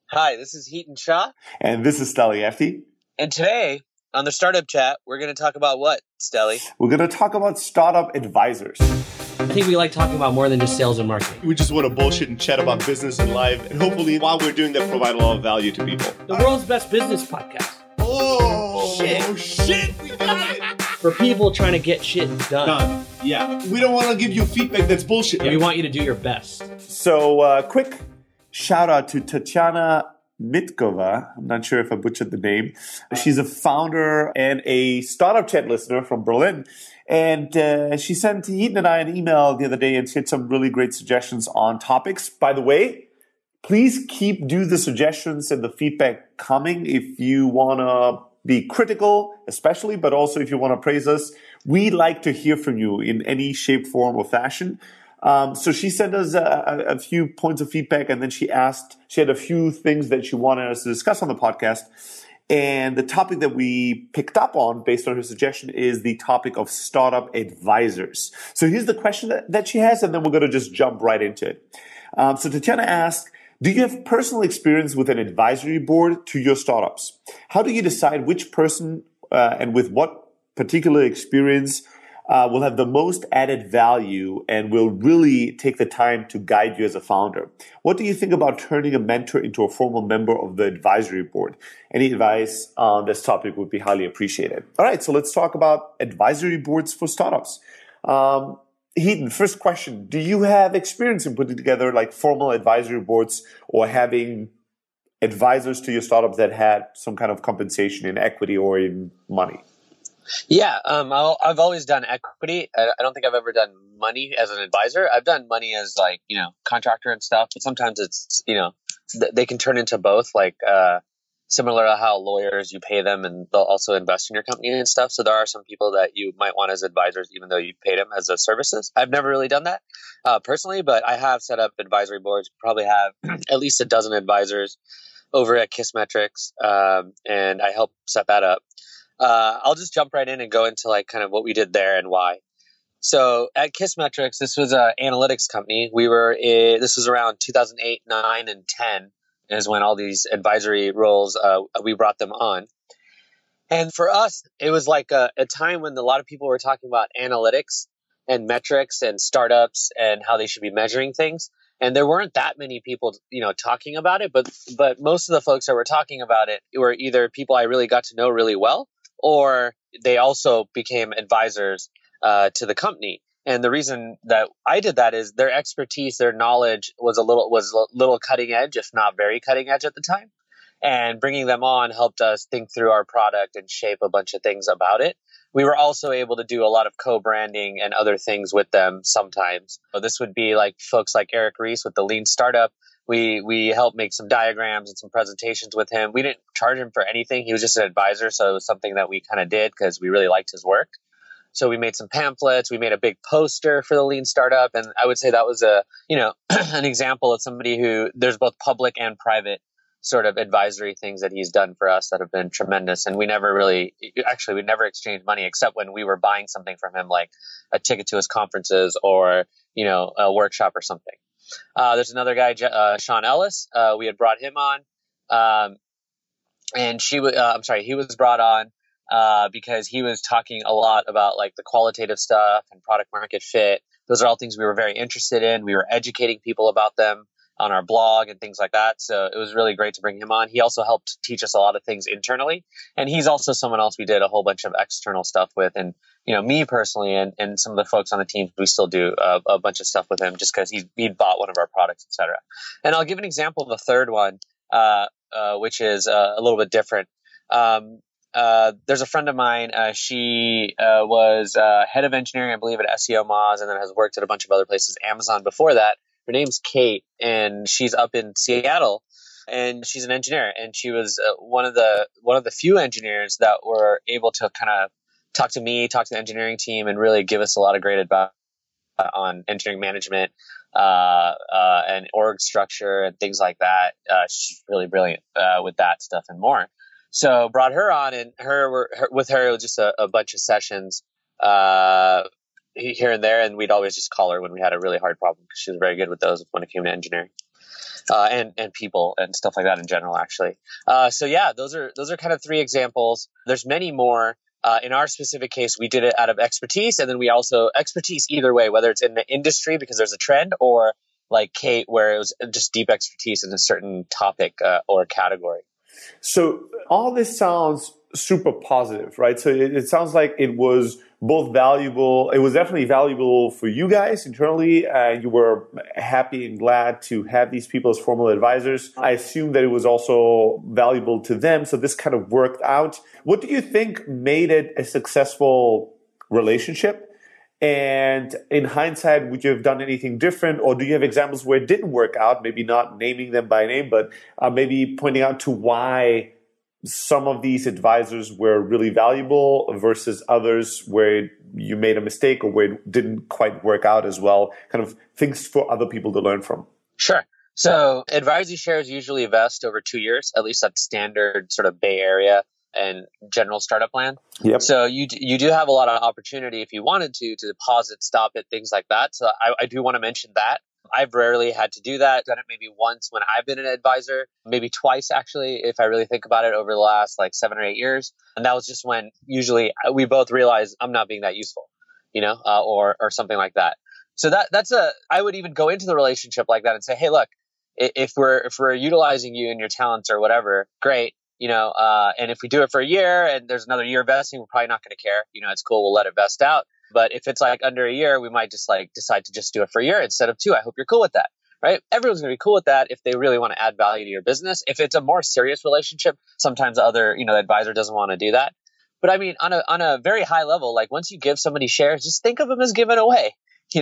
Hi, this is Heaton Shah. And this is Steli Efti. And today on the Startup Chat, we're going to talk about what, Steli? We're going to talk about startup advisors. I think we like talking about more than just sales and marketing. We just want to bullshit and chat about business and life. And hopefully, while we're doing that, provide a lot of value to people. The world's best business podcast. Oh, shit. We got it. For people trying to get shit done. Yeah. We don't want to give you feedback that's bullshit. We want you to do your best. So, quick shout out to Tatiana Mitkova. I'm not sure if I butchered the name. She's a founder and a Startup Chat listener from Berlin. And she sent Heaton and I an email the other day and she had some really great suggestions on topics. By the way, please do the suggestions and the feedback coming if you want to be critical, especially, but also if you want to praise us. We like to hear from you in any shape, form, or fashion. So she sent us a few points of feedback, and then she had a few things that she wanted us to discuss on the podcast. And the topic that we picked up on based on her suggestion is the topic of startup advisors. So here's the question that she has, and then we're going to just jump right into it. So Tatiana asked, do you have personal experience with an advisory board to your startups? How do you decide which person and with what particular experience will have the most added value and will really take the time to guide you as a founder? What do you think about turning a mentor into a formal member of the advisory board? Any advice on this topic would be highly appreciated. All right, so let's talk about advisory boards for startups. Heaton, first question. Do you have experience in putting together like formal advisory boards or having advisors to your startups that had some kind of compensation in equity or in money? Yeah, I've always done equity. I don't think I've ever done money as an advisor. I've done money as contractor and stuff, but sometimes it's, they can turn into both, similar to how lawyers, you pay them and they'll also invest in your company and stuff. So there are some people that you might want as advisors, even though you paid them as a services. I've never really done that personally, but I have set up advisory boards, probably have at least a dozen advisors over at Kissmetrics, and I help set that up. I'll just jump right in and go into kind of what we did there and why. So at Kissmetrics, this was an analytics company. This was around 2008, 9, and 10 is when all these advisory roles, we brought them on. And for us, it was like a time when a lot of people were talking about analytics and metrics and startups and how they should be measuring things. And there weren't that many people, talking about it, but most of the folks that were talking about it were either people I really got to know really well, or they also became advisors to the company. And the reason that I did that is their expertise, their knowledge was a little cutting edge, if not very cutting edge at the time. And bringing them on helped us think through our product and shape a bunch of things about it. We were also able to do a lot of co-branding and other things with them sometimes. So this would be like folks like Eric Ries with the Lean Startup. We helped make some diagrams and some presentations with him. We didn't charge him for anything. He was just an advisor. So it was something that we kind of did because we really liked his work. So we made some pamphlets. We made a big poster for the Lean Startup. And I would say that was an example of somebody who there's both public and private sort of advisory things that he's done for us that have been tremendous. And we never exchanged money except when we were buying something from him, like a ticket to his conferences or, a workshop or something. There's another guy, Sean Ellis. We had brought him on, and he was brought on because he was talking a lot about like the qualitative stuff and product market fit. Those are all things we were very interested in. We were educating people about them on our blog and things like that. So it was really great to bring him on. He also helped teach us a lot of things internally. And he's also someone else we did a whole bunch of external stuff with. And, me personally and some of the folks on the team, we still do a bunch of stuff with him just because he bought one of our products, et cetera. And I'll give an example of a third one, which is a little bit different. There's a friend of mine. She was head of engineering, I believe, at SEO Moz, and then has worked at a bunch of other places, Amazon before that. Her name's Kate, and she's up in Seattle, and she's an engineer. And she was one of the few engineers that were able to kind of talk to the engineering team, and really give us a lot of great advice on engineering management and org structure and things like that. She's really brilliant with that stuff and more. So brought her on, and with her it was just a bunch of sessions here and there, and we'd always just call her when we had a really hard problem because she was very good with those when it came to engineering. and people and stuff like that in general, actually. So yeah, those are kind of three examples. There's many more. In our specific case, we did it out of expertise, and then we also expertise either way, whether it's in the industry because there's a trend, or like Kate, where it was just deep expertise in a certain topic or category. So all this sounds super positive, right? So it sounds like it was both valuable. It was definitely valuable for you guys internally. You were happy and glad to have these people as formal advisors. I assume that it was also valuable to them. So this kind of worked out. What do you think made it a successful relationship? And in hindsight, would you have done anything different? Or do you have examples where it didn't work out? Maybe not naming them by name, but maybe pointing out to why some of these advisors were really valuable versus others where you made a mistake or where it didn't quite work out as well, kind of things for other people to learn from. Sure. So advisory shares usually vest over 2 years, at least that's standard sort of Bay Area and general startup land. Yep. So you do have a lot of opportunity if you wanted to deposit, stop it, things like that. So I do want to mention that. I've rarely had to do that. Done it maybe once when I've been an advisor, maybe twice actually, if I really think about it over the last like 7 or 8 years. And that was just when usually we both realized I'm not being that useful, or something like that. So I would even go into the relationship like that and say, hey, look, if we're utilizing you and your talents or whatever, great. And if we do it for a year and there's another year vesting, we're probably not going to care. It's cool. We'll let it vest out. But if it's like under a year, we might just like decide to just do it for a year instead of 2. I hope you're cool with that, right? Everyone's going to be cool with that if they really want to add value to your business. If it's a more serious relationship, sometimes the advisor doesn't want to do that. But I mean, on a very high level, like once you give somebody shares, just think of them as given away,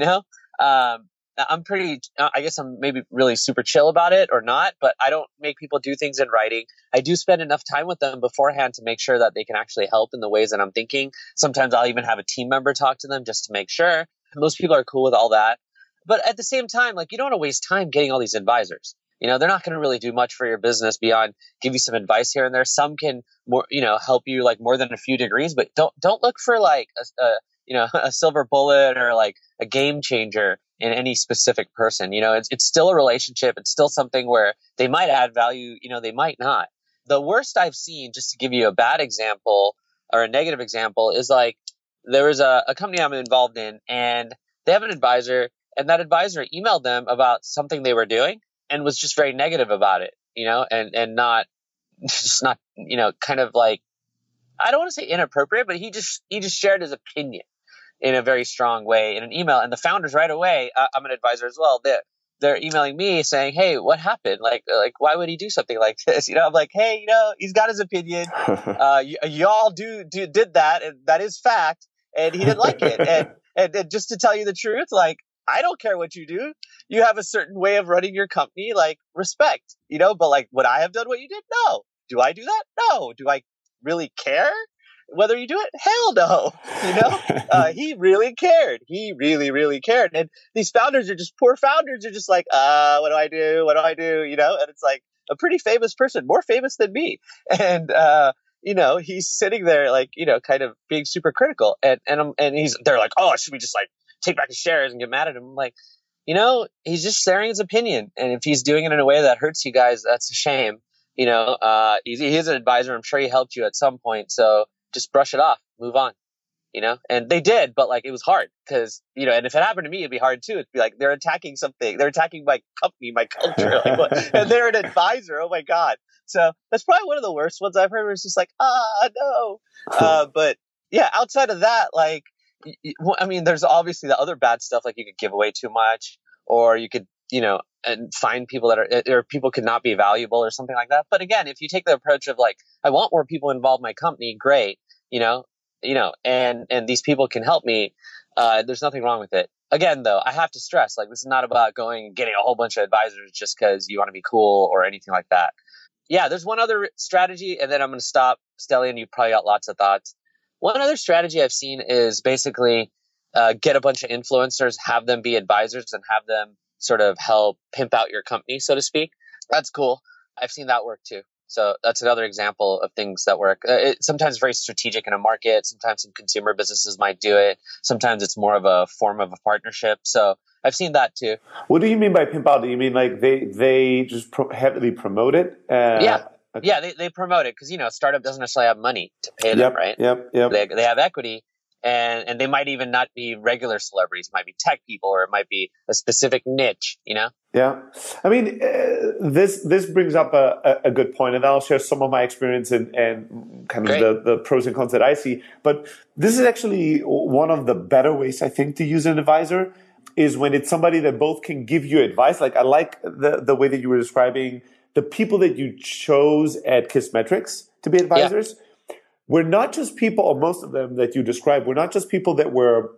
I guess I'm maybe really super chill about it or not, but I don't make people do things in writing. I do spend enough time with them beforehand to make sure that they can actually help in the ways that I'm thinking. Sometimes I'll even have a team member talk to them just to make sure. Most people are cool with all that. But at the same time, like you don't want to waste time getting all these advisors. They're not going to really do much for your business beyond give you some advice here and there. Some can help you like more than a few degrees, but don't look for like a silver bullet or like a game changer in any specific person. It's still a relationship. It's still something where they might add value, they might not. The worst I've seen, just to give you a bad example or a negative example, is like there was a company I'm involved in and they have an advisor, and that advisor emailed them about something they were doing and was just very negative about it, and not just not, kind of like, I don't want to say inappropriate, but he just shared his opinion in a very strong way in an email. And the founders right away, I'm an advisor as well, they're emailing me saying, hey, what happened? Like why would he do something like this? I'm like, hey, he's got his opinion. Y'all did that, and that is fact. And he didn't like it. And just to tell you the truth, like, I don't care what you do. You have a certain way of running your company, like respect, but like, would I have done what you did? No. Do I do that? No. Do I really care whether you do it? Hell no. He really cared. He really, really cared. And these founders are just poor founders are just like, what do I do? What do I do? And it's like a pretty famous person, more famous than me. And, he's sitting there like, kind of being super critical. And they're like, oh, should we just like take back his shares and get mad at him? I'm like, he's just sharing his opinion. And if he's doing it in a way that hurts you guys, that's a shame. He's an advisor. I'm sure he helped you at some point. So just brush it off, move on, and they did, but like, it was hard because, and if it happened to me, it'd be hard too. It'd be like, they're attacking something. They're attacking my company, my culture, like what? And they're an advisor. Oh my God. So that's probably one of the worst ones I've heard where it's just like, no. But yeah, outside of that, like, there's obviously the other bad stuff. Like you could give away too much, or you could, and find people that or people could not be valuable or something like that. But again, if you take the approach of like, I want more people involved in my company, great, and these people can help me, there's nothing wrong with it. Again, though, I have to stress, like, this is not about going and getting a whole bunch of advisors just because you want to be cool or anything like that. Yeah, there's one other strategy, and then I'm going to stop. Stellian, you probably got lots of thoughts. One other strategy I've seen is basically get a bunch of influencers, have them be advisors, and have them sort of help pimp out your company, so to speak. That's cool. I've seen that work too. So that's another example of things that work. Sometimes very strategic in a market. Sometimes some consumer businesses might do it. Sometimes it's more of a form of a partnership. So I've seen that too. What do you mean by pimp out? Do you mean like they just heavily promote it? Yeah. Okay. Yeah, they promote it because, a startup doesn't necessarily have money to pay them, right? Yep. They have equity, and they might even not be regular celebrities. It might be tech people, or it might be a specific niche, Yeah. I mean, this brings up a good point, and I'll share some of my experience and kind of the pros and cons that I see. But this is actually one of the better ways, I think, to use an advisor is when it's somebody that both can give you advice. Like I like the way that you were describing the people that you chose at Kissmetrics to be advisors. Yeah. We're not just people, or most of them that you described, we're not just people that were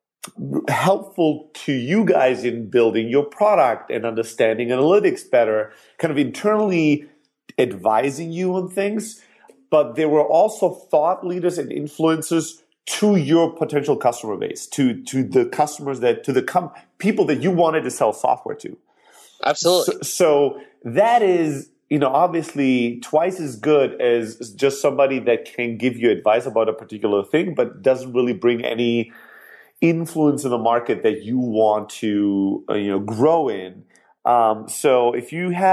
helpful to you guys in building your product and understanding analytics better, kind of internally advising you on things, but they were also thought leaders and influencers to your potential customer base, to the customers people that you wanted to sell software to. Absolutely. So that is, obviously twice as good as just somebody that can give you advice about a particular thing, but doesn't really bring any influence in the market that you want to, grow in. So if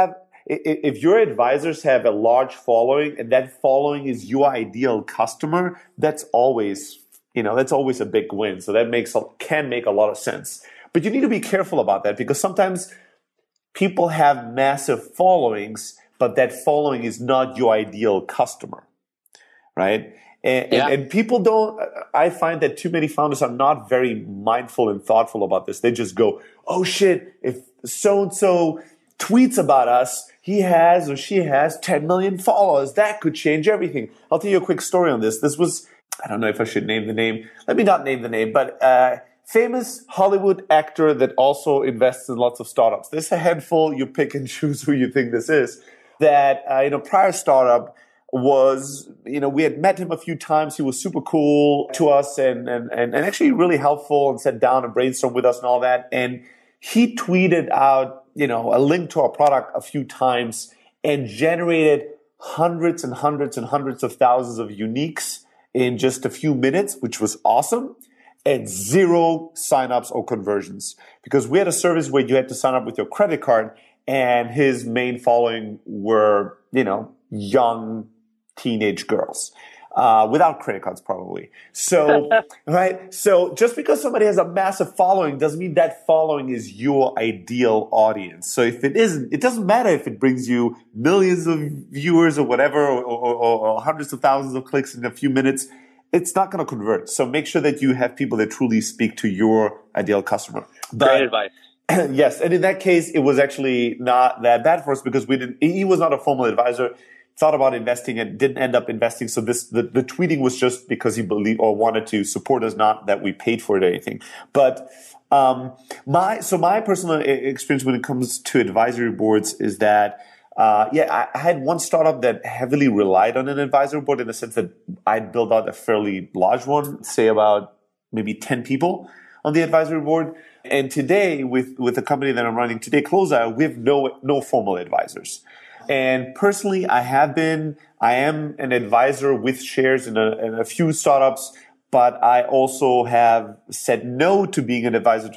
your advisors have a large following and that following is your ideal customer, that's always a big win. So that can make a lot of sense. But you need to be careful about that because sometimes people have massive followings, but that following is not your ideal customer, right? And people I find that too many founders are not very mindful and thoughtful about this. They just go, oh shit, if so-and-so tweets about us, he has or she has 10 million followers. That could change everything. I'll tell you a quick story on this. This was, I don't know if I should name the name. Let me not name the name, but famous Hollywood actor that also invests in lots of startups. There's a handful. You pick and choose who you think this is. That, prior startup was, we had met him a few times. He was super cool to us and actually really helpful and sat down and brainstormed with us and all that. And he tweeted out, a link to our product a few times and generated hundreds and hundreds and hundreds of thousands of uniques in just a few minutes, which was awesome. And 0 signups or conversions because we had a service where you had to sign up with your credit card and his main following were, young teenage girls, without credit cards probably. So, right. So just because somebody has a massive following doesn't mean that following is your ideal audience. So if it isn't, it doesn't matter if it brings you millions of viewers or whatever, or hundreds of thousands of clicks in a few minutes. It's not going to convert. So make sure that you have people that truly speak to your ideal customer. Great advice. Yes. And in that case, it was actually not that bad for us because he was not a formal advisor, thought about investing and didn't end up investing. So the tweeting was just because he believed or wanted to support us, not that we paid for it or anything. But, my personal experience when it comes to advisory boards is that, I had one startup that heavily relied on an advisory board in the sense that I'd built out a fairly large one, say about maybe 10 people on the advisory board. And today, with the company that I'm running today, Closeout, we have no formal advisors. And personally, I am an advisor with shares in a few startups, but I also have said no to being an advisor to